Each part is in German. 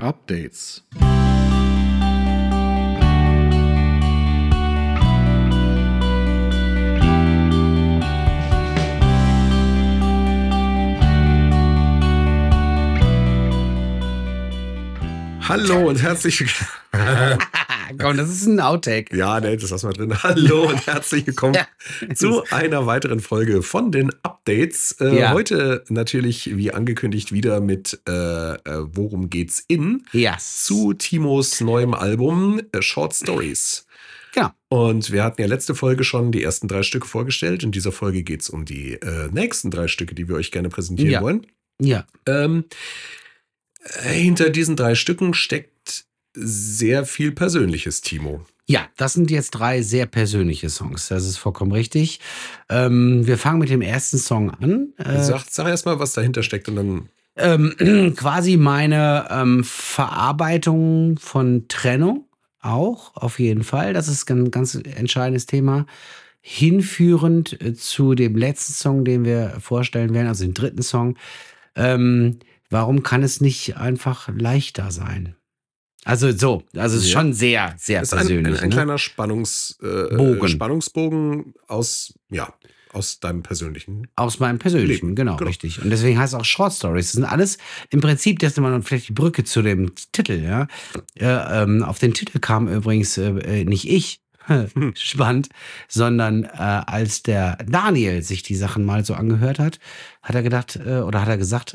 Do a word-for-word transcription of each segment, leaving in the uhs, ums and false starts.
Updates. Hallo und herzlich willkommen. Komm, das ist ein Outtake. Ja, ne, das lassen wir drin. Hallo und herzlich willkommen ja. zu einer weiteren Folge von den Updates. Äh, ja. Heute natürlich, wie angekündigt, wieder mit äh, Worum geht's in? Yes. Zu Timos neuem Album äh, Short Stories. Genau. Und wir hatten ja letzte Folge schon die ersten drei Stücke vorgestellt. In dieser Folge geht's um die äh, nächsten drei Stücke, die wir euch gerne präsentieren ja. wollen. Ja. Ähm, Hinter diesen drei Stücken steckt sehr viel Persönliches, Timo. Ja, das sind jetzt drei sehr persönliche Songs. Das ist vollkommen richtig. Ähm, wir fangen mit dem ersten Song an. Äh, sag sag erst mal, was dahinter steckt und dann. Ähm, quasi meine ähm, Verarbeitung von Trennung auch, auf jeden Fall. Das ist ein ganz entscheidendes Thema. Hinführend zu dem letzten Song, den wir vorstellen werden, also den dritten Song. Ähm, Warum kann es nicht einfach leichter sein? Also so, also es ist ja. schon sehr, sehr das persönlich. Ein, ein, ein ne? kleiner Spannungs, äh, Bogen. Spannungsbogen aus, ja, aus deinem persönlichen Aus meinem persönlichen, Leben. Genau, genau, richtig. Und deswegen heißt es auch Short Stories. Das sind alles im Prinzip, das ist immer vielleicht die Brücke zu dem Titel. Ja? Äh, ähm, auf den Titel kam übrigens äh, nicht ich, hm. spannend, sondern äh, als der Daniel sich die Sachen mal so angehört hat, hat er gedacht, äh, oder hat er gesagt,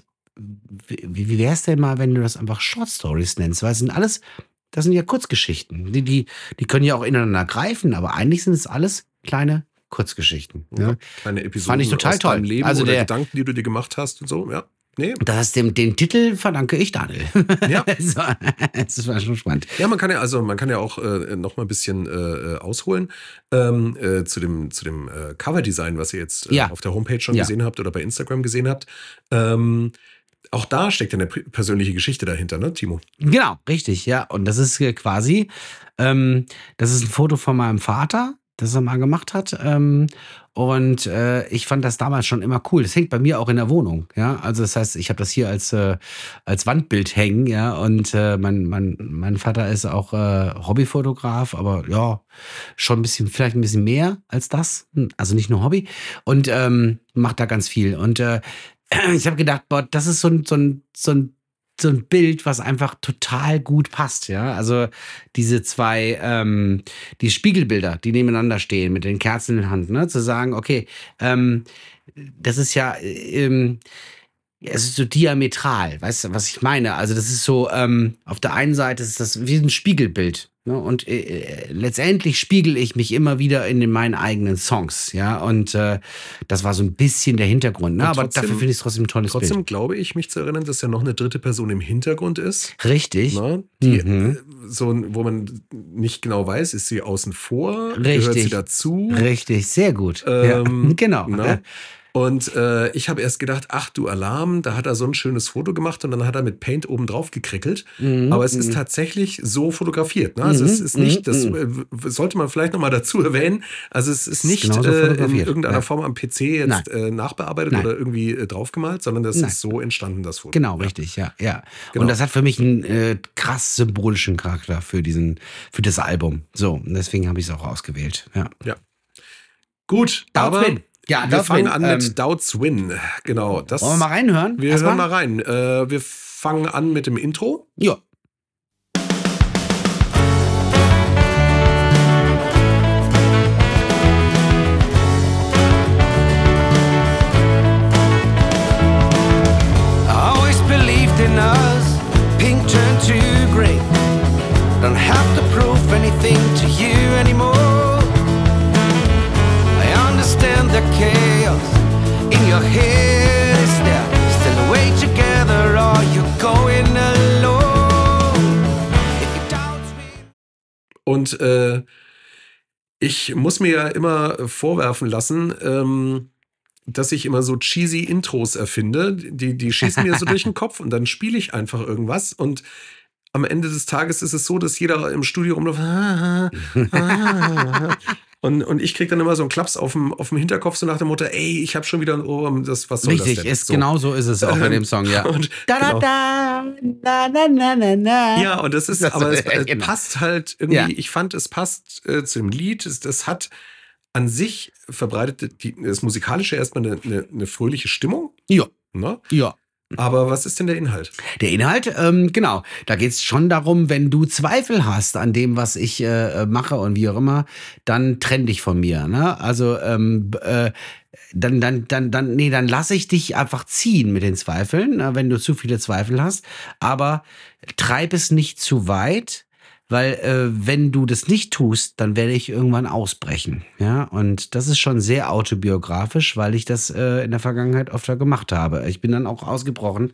Wie, wie wäre es denn mal, wenn du das einfach Short Stories nennst? Weil es sind alles, das sind ja Kurzgeschichten. Die, die, die können ja auch ineinander greifen, aber eigentlich sind es alles kleine Kurzgeschichten. Ja, ja. Kleine Episoden Fand ich total aus toll. deinem Leben also oder der, Gedanken, die du dir gemacht hast und so, ja. Nee. Das dem, den Titel verdanke ich Daniel. Ja. so, das war schon spannend. Ja, man kann ja also man kann ja auch äh, noch mal ein bisschen äh, ausholen ähm, äh, zu dem zu dem äh, Coverdesign, was ihr jetzt äh, ja. auf der Homepage schon ja. gesehen habt oder bei Instagram gesehen habt. Ähm, Auch da steckt ja eine persönliche Geschichte dahinter, ne, Timo? Genau, richtig, ja. Und das ist quasi, ähm, das ist ein Foto von meinem Vater, das er mal gemacht hat. Ähm, und äh, ich fand das damals schon immer cool. Das hängt bei mir auch in der Wohnung, ja. Also das heißt, ich habe das hier als äh, als Wandbild hängen, ja. Und äh, mein mein mein Vater ist auch äh, Hobbyfotograf, aber ja schon ein bisschen, vielleicht ein bisschen mehr als das. Also nicht nur Hobby und ähm, macht da ganz viel. Und äh, ich habe gedacht, boah, das ist so ein, so ein, so ein, so ein Bild, was einfach total gut passt, ja. Also diese zwei, ähm, die Spiegelbilder, die nebeneinander stehen mit den Kerzen in der Hand, ne, zu sagen, okay, ähm, das ist ja, ähm, es ist so diametral, weißt du, was ich meine? Also das ist so, ähm, auf der einen Seite ist das wie ein Spiegelbild, ne? Und äh, letztendlich spiegel ich mich immer wieder in den, meinen eigenen Songs, ja, und äh, das war so ein bisschen der Hintergrund, ne? Und Aber trotzdem- dafür finde ich es trotzdem ein tolles Trotzdem Bild. glaube ich, mich zu erinnern, dass ja noch eine dritte Person im Hintergrund ist. Richtig, Ne? Die, Mhm. äh, so, wo man nicht genau weiß, ist sie außen vor, gehört Richtig. sie dazu. richtig, sehr gut. Ähm, ja, genau. ne? Und äh, ich habe erst gedacht, ach du Alarm, da hat er so ein schönes Foto gemacht und dann hat er mit Paint oben drauf gekrickelt. Mhm, Aber es ist mhm. tatsächlich so fotografiert. Ne? Also es Mhm, ist nicht, das mhm. äh, w- sollte man vielleicht nochmal dazu erwähnen, also es ist nicht genauso äh, in fotografiert, irgendeiner ja. Form am P C jetzt äh, nachbearbeitet Nein. oder irgendwie äh, draufgemalt, sondern das Nein. ist so entstanden, das Foto. Genau, Ja. richtig, ja, ja. Genau. Und das hat für mich einen äh, krass symbolischen Charakter für diesen, für das Album. So, und deswegen habe ich es auch ausgewählt. Ja. Gut, Doubts aber Win. Ja, wir Doubts fangen Win. an Ähm, mit Doubts Win. Genau, das. Wollen wir mal reinhören? Wir Erstmal? hören mal rein. Äh, wir fangen an mit dem Intro. Ja. I always believed in us. Pink turned to grey. Don't have to prove anything to you anymore. I understand the chaos in your head. Is there still a way together? Or you going alone? If you doubt me. Und äh, ich muss mir ja immer vorwerfen lassen, ähm, dass ich immer so cheesy Intros erfinde. Die, die schießen mir so durch den Kopf und dann spiele ich einfach irgendwas. Und am Ende des Tages ist es so, dass jeder im Studio rumläuft. Und, und ich krieg dann immer so einen Klaps auf dem, auf dem Hinterkopf, so nach dem Motto, ey, ich habe schon wieder ein Ohrwurm, das, was soll Richtig, das denn? ist So. genau so ist es auch bei Ähm, dem Song, ja. Und, Da, da, genau. da, na, na, na, na, na. Ja, und das ist, Das- aber es ja, äh, genau. passt halt irgendwie, Ja. ich fand, es passt äh, zu dem Lied. Es, das hat an sich verbreitet die, das Musikalische erstmal eine, eine, eine fröhliche Stimmung. Ja, Ne? ja. Aber was ist denn der Inhalt? Der Inhalt, ähm, genau, da geht es schon darum, wenn du Zweifel hast an dem, was ich äh, mache und wie auch immer, dann trenn dich von mir. Ne? Also ähm, äh, dann, dann, dann, dann, nee, dann lasse ich dich einfach ziehen mit den Zweifeln, äh, wenn du zu viele Zweifel hast. Aber treib es nicht zu weit. Weil äh, wenn du das nicht tust, dann werde ich irgendwann ausbrechen. Ja, und das ist schon sehr autobiografisch, weil ich das äh, in der Vergangenheit öfter gemacht habe. Ich bin dann auch ausgebrochen,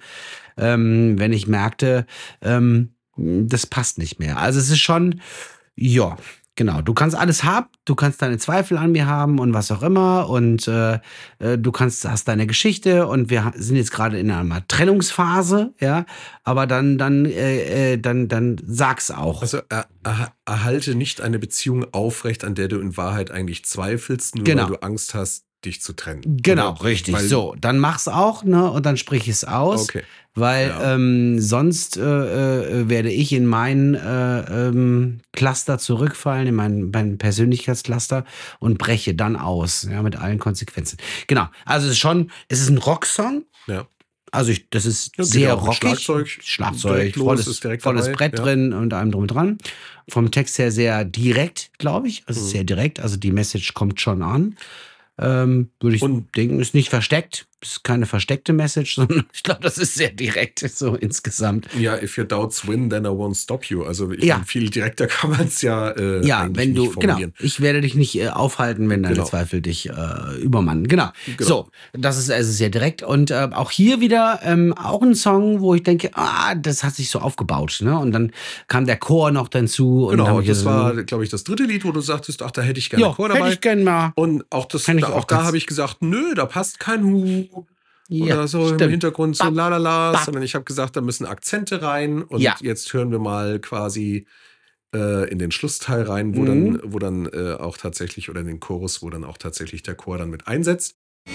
ähm, wenn ich merkte, ähm, das passt nicht mehr. Also es ist schon, ja, genau. Du kannst alles haben, du kannst deine Zweifel an mir haben und was auch immer und äh, äh, du kannst, hast deine Geschichte und wir ha- sind jetzt gerade in einer Trennungsphase, ja. Aber dann, dann, äh, äh, dann, dann sag's auch. Also er, er, erhalte nicht eine Beziehung aufrecht, an der du in Wahrheit eigentlich zweifelst, nur Genau. weil du Angst hast, dich zu trennen. Genau, Oder richtig. weil- So, dann mach's auch, ne? Und dann sprich es aus. Okay. Weil Ja. ähm, sonst äh, äh, werde ich in meinen äh, ähm, Cluster zurückfallen, in meinen, meinen Persönlichkeitscluster und breche dann aus, ja, mit allen Konsequenzen. Genau, also es ist schon, es ist ein Rocksong. Ja. Also ich, das ist Ja, geht sehr ja auch mit rockig. Schlagzeug Schlagzeug, direkt los, volles, ist direkt volles dabei, Brett ja. drin und allem drum und dran. Vom Text her sehr direkt, glaube ich. Also Mhm. sehr direkt, also die Message kommt schon an. Ähm, würde ich Und- denken, ist nicht versteckt, ist keine versteckte Message, sondern ich glaube, das ist sehr direkt so insgesamt. Ja, if your doubts win, then I won't stop you. Also ich Ja. meine, viel direkter kann man es ja, äh, Ja, eigentlich wenn du, nicht genau, formulieren. ich werde dich nicht äh, aufhalten, wenn deine Genau. Zweifel dich äh, übermannen. Genau. Genau. So, das ist also sehr direkt. Und äh, auch hier wieder ähm, auch ein Song, wo ich denke, ah, das hat sich so aufgebaut. Ne? Und dann kam der Chor noch dazu. Und dann Genau, hab ich das so- war, glaube ich, das dritte Lied, wo du sagtest, ach, da hätte ich gerne ja, Chor hätte dabei. ich gern mal. Und auch, das, Kann ich da, auch auch da ganz- habe ich gesagt, nö, da passt kein Hu Ja, oder so im stimmt. Hintergrund so Bap, lalala, bap. sondern ich habe gesagt, da müssen Akzente rein und Ja. jetzt hören wir mal quasi äh, in den Schlussteil rein, wo Mhm. dann, wo dann äh, auch tatsächlich, oder in den Chorus, wo dann auch tatsächlich der Chor dann mit einsetzt. If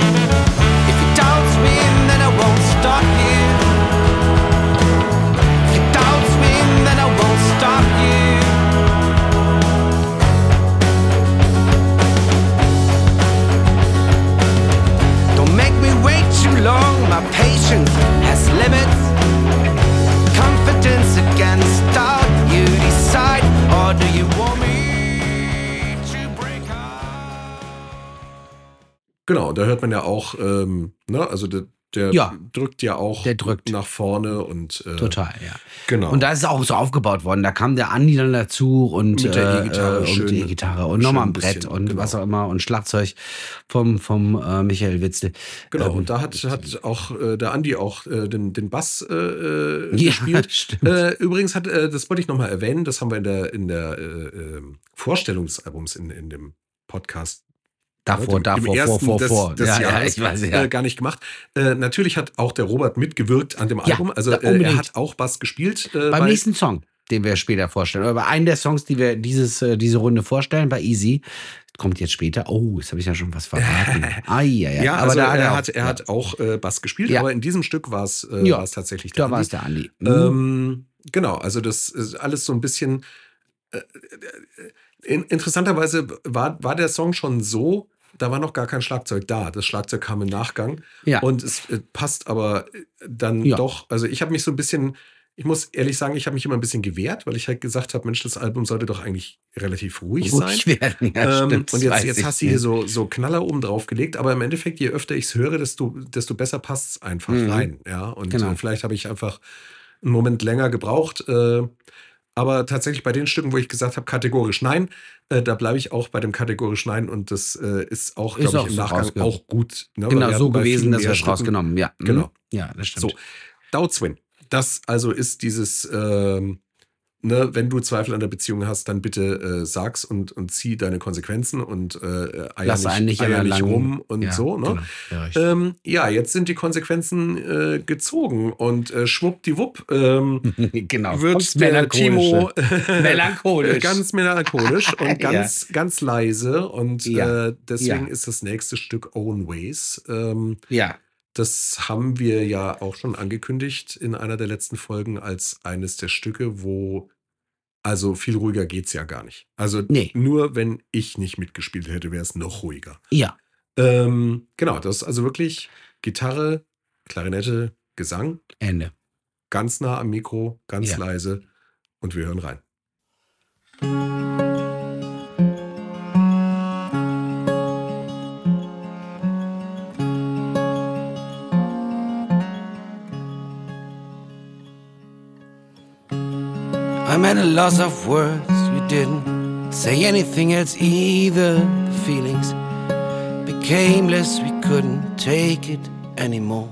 your doubts win, then I won't stop you. If your doubts win, then I won't stop you. Don't make me wait too long, my patience has limits. Confidence against all you decide, or do you want me to break up? Genau, da hört man ja auch, ähm, ne, also der, der Ja. drückt ja auch Der drückt. nach vorne und äh, Total, ja. genau. Und da ist es auch so aufgebaut worden. Da kam der Andi dann dazu und Mit der äh, E-Gitarre, äh, schön- und die E-Gitarre und schön nochmal ein ein Brett bisschen, und genau. was auch immer und Schlagzeug vom, vom äh, Michael Witzle. Genau, Ähm, und da hat, hat auch äh, der Andi auch äh, den, den Bass äh, äh, Ja, gespielt. stimmt. Äh, übrigens hat, äh, das wollte ich nochmal erwähnen, das haben wir in der, in der äh, äh, Vorstellung des Albums in, in dem Podcast davor, dem- davor, dem vor, ersten vor, des, vor. des ja, ja, Jahres ich weiß, ja. äh, gar nicht gemacht. Äh, natürlich hat auch der Robert mitgewirkt an dem Ja, Album. Also ja, äh, er unbedingt. hat auch Bass gespielt. Äh, Beim bei- nächsten Song, den wir später vorstellen, oder bei einem der Songs, die wir dieses, äh, diese Runde vorstellen, bei Easy, kommt jetzt später. Oh, jetzt habe ich ja schon was verraten. ah, ja, ja. Ja, Aber also da hat er, er, hat, er ja, hat auch äh, Bass gespielt, Ja. aber in diesem Stück war es äh, Ja, war es tatsächlich der da war Andi. es der Andi. Mhm. Ähm, genau, also das ist alles so ein bisschen. Äh, in, interessanterweise war, war der Song schon so, da war noch gar kein Schlagzeug da. Das Schlagzeug kam im Nachgang. Ja. Und es äh, passt aber äh, dann Ja. doch. Also ich habe mich so ein bisschen, ich muss ehrlich sagen, ich habe mich immer ein bisschen gewehrt, weil ich halt gesagt habe, Mensch, das Album sollte doch eigentlich relativ ruhig, Ruhig sein. werden, ja, Ähm, stimmt. und das jetzt, weiß jetzt ich. hast du hier so, so Knaller oben drauf gelegt, aber im Endeffekt, je öfter ich es höre, desto, desto besser passt es einfach Mhm. rein. Ja? Und Genau. äh, vielleicht habe ich einfach einen Moment länger gebraucht. Äh, aber tatsächlich bei den Stücken, wo ich gesagt habe, kategorisch nein, äh, da bleibe ich auch bei dem kategorisch nein und das äh, ist auch, Ist glaube auch ich, im so Nachgang rausge- auch gut. Ne? Weil Genau, wir so hatten bei gewesen, vielen dass wir mehr es Stücken- rausgenommen. Ja, mhm. Genau. Ja, das stimmt. So, Doubts Win. Das also ist dieses, ähm, ne, wenn du Zweifel an der Beziehung hast, dann bitte äh, sag's und, und zieh deine Konsequenzen und äh, eier Lass einen nicht, nicht an eier der nicht langen- rum und Ja, so. Ne? genau. Ja, richtig. Ähm, ja, jetzt sind die Konsequenzen äh, gezogen und äh, schwuppdiwupp ähm, genau. wird Kommt's der melancholische. Timo Melancholisch. ganz melancholisch und Ja. ganz, ganz leise. Und Ja. äh, deswegen Ja. ist das nächste Stück Own Ways. Ähm, Ja. das haben wir ja auch schon angekündigt in einer der letzten Folgen als eines der Stücke, wo, also viel ruhiger geht's ja gar nicht. Also Nee. nur wenn ich nicht mitgespielt hätte, wäre es noch ruhiger. Ja. Ähm, genau, das ist also wirklich Gitarre, Klarinette, Gesang, Ende. ganz nah am Mikro, ganz Ja. leise und wir hören rein. I'm at a loss of words. You didn't say anything else either. The feelings became less. We couldn't take it anymore.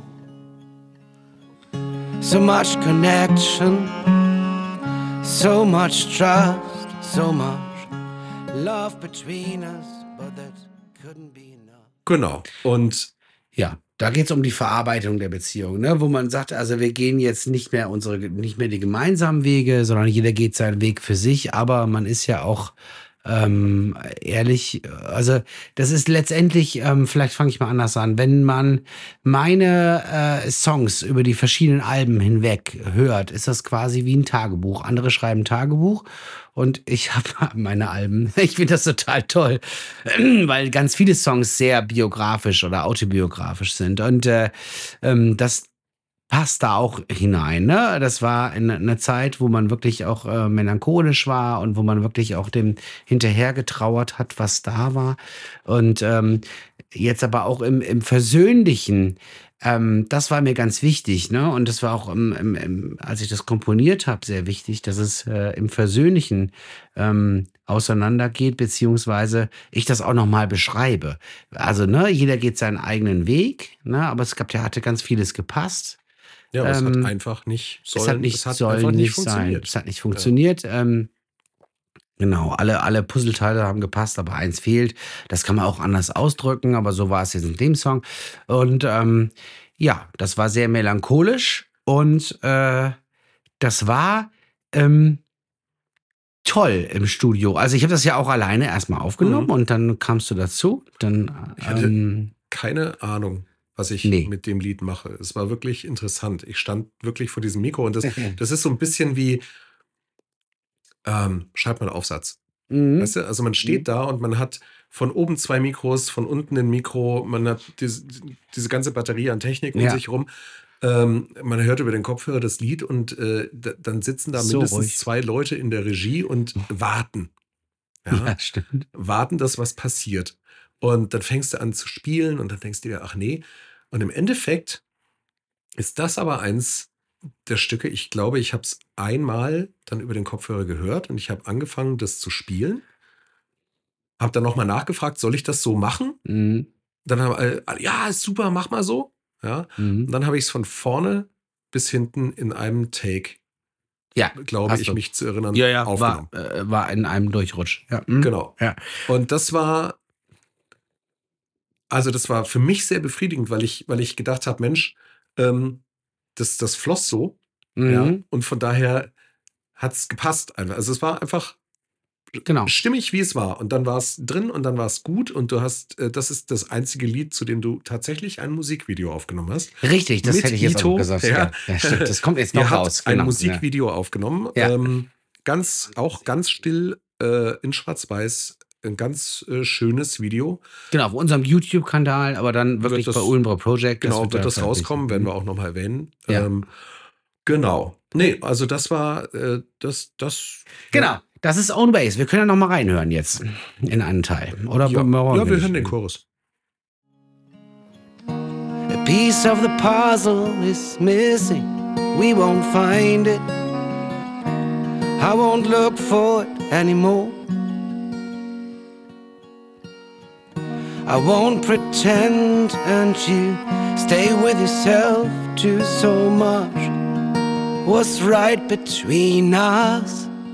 So much connection, so much trust, so much love between us, but that couldn't be enough. Genau. Und Ja, da geht es um die Verarbeitung der Beziehung, ne? Wo man sagt, also wir gehen jetzt nicht mehr unsere, nicht mehr die gemeinsamen Wege, sondern jeder geht seinen Weg für sich, aber man ist ja auch ähm, ehrlich, also das ist letztendlich, ähm, vielleicht fange ich mal anders an, wenn man meine äh, Songs über die verschiedenen Alben hinweg hört, ist das quasi wie ein Tagebuch. Andere schreiben Tagebuch und ich habe meine Alben, ich finde das total toll, weil ganz viele Songs sehr biografisch oder autobiografisch sind und äh, ähm, das passt da auch hinein, ne? Das war in einer Zeit, wo man wirklich auch äh, melancholisch war und wo man wirklich auch dem hinterher getrauert hat, was da war. Und ähm, jetzt aber auch im, im Versöhnlichen, ähm, das war mir ganz wichtig, ne? Und das war auch, im, im, im, als ich das komponiert habe, sehr wichtig, dass es äh, im Versöhnlichen ähm, auseinandergeht, beziehungsweise ich das auch nochmal beschreibe. Also, ne, jeder geht seinen eigenen Weg, ne? Aber es gab ja, hatte ganz vieles gepasst. ja, aber es Ähm, hat einfach nicht sollen, es hat nicht, es hat sollen einfach nicht nicht sein. funktioniert. Es hat nicht funktioniert. Ähm, genau, alle, alle Puzzleteile haben gepasst, aber eins fehlt. Das kann man auch anders ausdrücken, aber so war es jetzt in dem Song. Und ähm, ja, das war sehr melancholisch und äh, das war ähm, toll im Studio. Also ich habe das ja auch alleine erstmal aufgenommen Mhm. und dann kamst du dazu. Dann Ich hatte ähm, keine Ahnung, was ich Nee. mit dem Lied mache. Es war wirklich interessant. Ich stand wirklich vor diesem Mikro und das, das ist so ein bisschen wie, ähm, schreibt mal einen Aufsatz. mhm. Weißt du, also man steht da und man hat von oben zwei Mikros, von unten ein Mikro, man hat diese, diese ganze Batterie an Technik um Ja. sich rum. Ähm, man hört über den Kopfhörer das Lied und äh, d- dann sitzen da So mindestens ruhig. zwei Leute in der Regie und warten. Ja? Ja, stimmt. Warten, dass was passiert. Und dann fängst du an zu spielen und dann denkst du dir, ach nee. Und im Endeffekt ist das aber eins der Stücke, ich glaube, ich habe es einmal dann über den Kopfhörer gehört und ich habe angefangen, das zu spielen. Habe dann nochmal nachgefragt, soll ich das so machen? Mhm. Dann haben alle, ja, ist super, mach mal so. Ja. Und Mhm. dann habe ich es von vorne bis hinten in einem Take, Ja, glaube hast ich, du. mich zu erinnern, Ja, ja, aufgenommen. war, äh, war in einem Durchrutsch. Ja. mhm. Genau. Ja. Und das war, also das war für mich sehr befriedigend, weil ich, weil ich gedacht habe, Mensch, ähm, das, das floss so, ja, Mhm. und von daher hat es gepasst einfach. Also es war einfach Genau. stimmig, wie es war. Und dann war es drin und dann war es gut. Und du hast, äh, das ist das einzige Lied, zu dem du tatsächlich ein Musikvideo aufgenommen hast. Richtig, das Mit hätte ich jetzt Ito, auch gesagt. ja. Ja. Ja, stimmt. Das kommt jetzt noch Ihr habt raus. ein Genau. Musikvideo aufgenommen. Ja. Ähm, ganz, auch ganz still äh, in Schwarz-Weiß. Ein ganz äh, schönes Video. Ja. Genau, auf unserem YouTube-Kanal, aber dann wirklich das- bei Ulmbro Project. Genau, wird wird da das veröffentlicht. rauskommen, werden wir auch nochmal erwähnen. Ja. Ähm, genau. Nee, also das war äh, das, das. Genau, das ist Own Ways. Wir können ja noch mal reinhören jetzt in einen Teil. Oder Ja, morgen ja wir nicht? hören den Chorus. A piece of the puzzle is missing. We won't find it. I won't look for it anymore. I won't pretend, and you stay with yourself too. So much was right between us.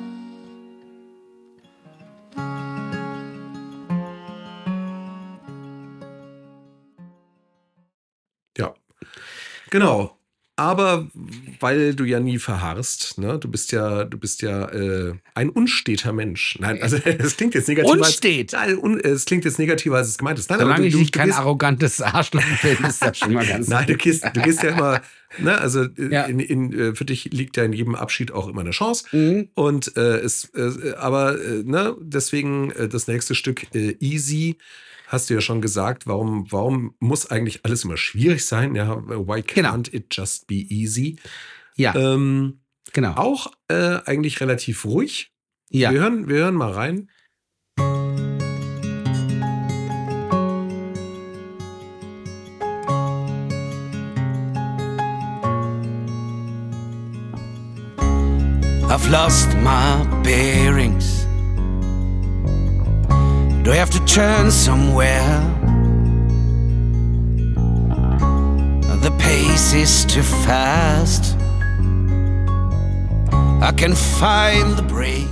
Genau. Aber weil du ja nie verharrst, ne? Du bist ja, du bist ja äh, ein unsteter Mensch. Nein, also es klingt jetzt negativer. Unstet? Als, nein, un, es klingt jetzt negativer, als es gemeint ist. Nein, Solange aber du, ich du, nicht du kein gehst, arrogantes Arschloch bin, ist das schon mal ganz Nein, du gehst, du gehst ja immer, ne, also Ja. in, in, für dich liegt ja in jedem Abschied auch immer eine Chance. Mhm. Und äh, es, äh, aber äh, ne, deswegen äh, das nächste Stück äh, Easy. Hast du ja schon gesagt, warum, warum muss eigentlich alles immer schwierig sein? Ja, why can't Genau. it just be easy? Ja, Ähm, genau. auch äh, eigentlich relativ ruhig. Ja. Wir hören, wir hören mal rein. I've lost my bearings. Do I have to turn somewhere? The pace is too fast. I can find the break.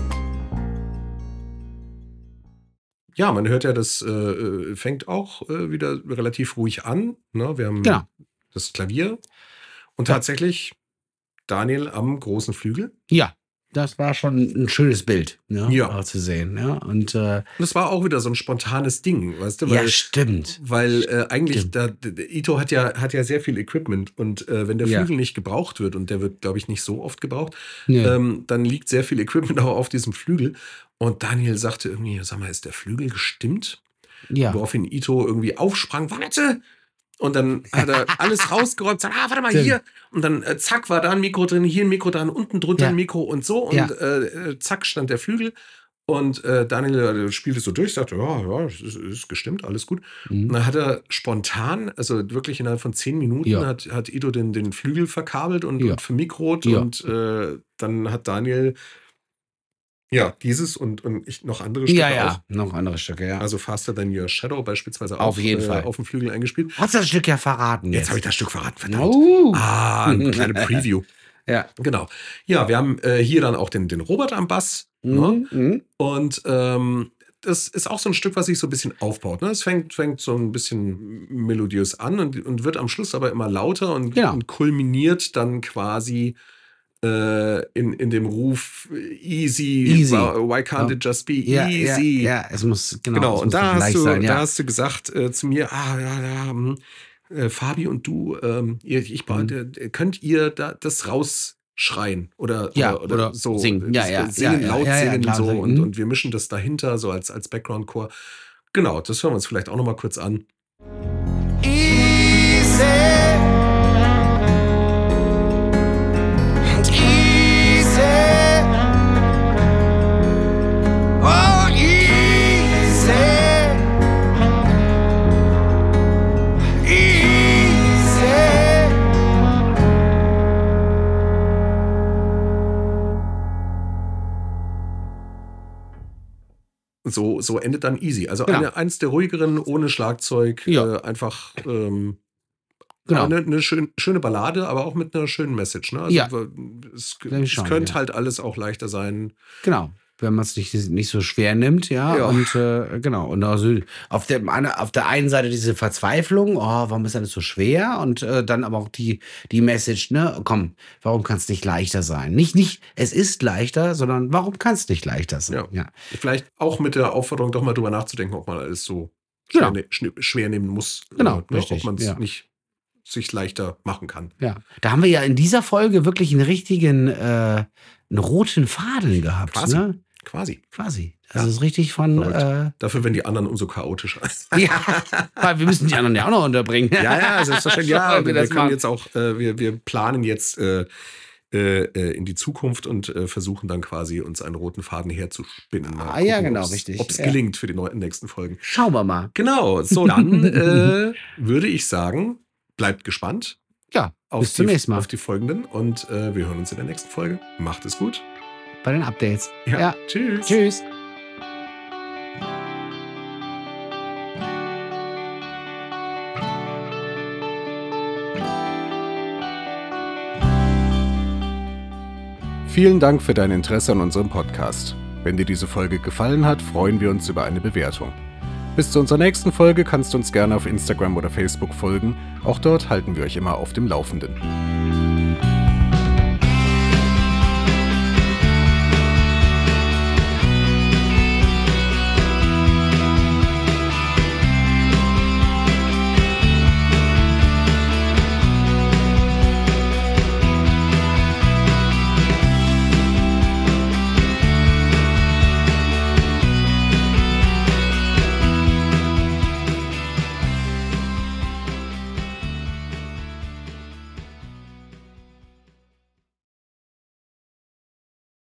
Ja, man hört ja, das äh, fängt auch äh, wieder relativ ruhig an. Ne? Wir haben Genau. das Klavier und Ja. tatsächlich Daniel am großen Flügel. Ja, das war schon ein schönes Bild, ne, Ja. auch zu sehen. Ja, und äh, Und es war auch wieder so ein spontanes Ding, weißt du? Weil, ja, stimmt. weil äh, eigentlich, Stimmt. da, der Ito hat ja, hat ja sehr viel Equipment und äh, wenn der Ja. Flügel nicht gebraucht wird, und der wird, glaube ich, nicht so oft gebraucht, Nee. ähm, dann liegt sehr viel Equipment auch auf diesem Flügel. Und Daniel sagte irgendwie, sag mal, ist der Flügel gestimmt? Ja. Woraufhin Ito irgendwie aufsprang, warte! Und dann hat er alles rausgeräumt, sagt, ah, warte mal, Stimmt. hier. Und dann, äh, zack, war da ein Mikro drin, hier ein Mikro dran, unten drunter Ja. ein Mikro und so. Und Ja. äh, zack, stand der Flügel. Und äh, Daniel äh, spielte so durch, sagte, ja, ja, es ist, ist gestimmt, alles gut. Und Mhm. dann hat er spontan, also wirklich innerhalb von zehn Minuten, Ja. hat, hat Ito den, den Flügel verkabelt und, Ja. und vermikrot. Ja. Und äh, dann hat Daniel, ja, dieses und, und ich noch andere Stücke Ja, auch. ja, noch andere Stücke, ja. Also Faster Than Your Shadow beispielsweise Auf auch jeden äh, Fall. auf dem Flügel eingespielt. Hast du das Stück ja verraten Jetzt jetzt? habe ich das Stück verraten, verdammt. Oh. Ah, eine kleine Preview. Ja. Genau. Ja, wir haben äh, hier dann auch den, den Robert am Bass. Ne? Mhm. Mhm. Und ähm, das ist auch so ein Stück, was sich so ein bisschen aufbaut. Ne? Es fängt, fängt so ein bisschen melodiös an und, und wird am Schluss aber immer lauter und, Genau. und kulminiert dann quasi äh, in, in dem Ruf Easy. Easy. Why can't Ja. it just be Ja, easy? ja, ja, es muss, genau, Genau, es und muss da hast, leicht du, sein, ja. da hast du gesagt äh, zu mir, ah, ja, ja, hm, äh, Fabi und du, ähm, ihr, ich, Mhm. äh, könnt ihr da das rausschreien oder, Ja, oder, oder, oder so singen. Ja, das, ja, singen, ja, ja, laut ja, ja, singen klar, so singen. und, Mhm. und wir mischen das dahinter so als, als Background-Chor. Genau, das hören wir uns vielleicht auch noch mal kurz an. Easy and easy. Oh, easy. Easy. So, so endet dann Easy. Also Genau. eine, eins der ruhigeren, ohne Schlagzeug, Ja. äh, einfach ähm, Genau. eine, eine schön, schöne Ballade, aber auch mit einer schönen Message. Ne? Also Ja. es, Denke ich es schon, könnte ja. halt alles auch leichter sein. Genau. Wenn man es nicht, nicht so schwer nimmt, ja. Ja. Und äh, genau. Und also auf der, auf der einen Seite diese Verzweiflung, oh, warum ist das so schwer? Und äh, dann aber auch die, die Message, ne, komm, warum kann es nicht leichter sein? Nicht, nicht, es ist leichter, sondern warum kann es nicht leichter sein? Ja. Vielleicht auch mit der Aufforderung, doch mal drüber nachzudenken, ob man alles so Genau. schwer, ne, schn- schwer nehmen muss. Genau, äh, ne? richtig, Ob man es ja. nicht sich leichter machen kann. Ja. Da haben wir ja in dieser Folge wirklich einen richtigen, äh, einen roten Faden gehabt, Quasi. ne? Quasi. Quasi. Also Ja. es ist richtig von, Verrückt. äh, Dafür werden die anderen umso chaotischer. ja, weil wir müssen die anderen ja auch noch unterbringen. Ja, ja, selbstverständlich. Ja, Wenn wir wir, wir das können machen. jetzt auch, äh, wir, wir planen jetzt äh, äh, äh, in die Zukunft und äh, versuchen dann quasi uns einen roten Faden herzuspinnen. Mal Ah, ja, gucken, genau, ob's- richtig. Ob es Ja. gelingt für die neuen, nächsten Folgen. Schauen wir mal. Genau, so dann äh, würde ich sagen, bleibt gespannt Ja, auf, bis zum die, nächsten Mal auf die folgenden und äh, wir hören uns in der nächsten Folge. Macht es gut. bei den Updates. Ja, Ja. tschüss. Tschüss. Vielen Dank für dein Interesse an unserem Podcast. Wenn dir diese Folge gefallen hat, freuen wir uns über eine Bewertung. Bis zu unserer nächsten Folge kannst du uns gerne auf Instagram oder Facebook folgen. Auch dort halten wir euch immer auf dem Laufenden.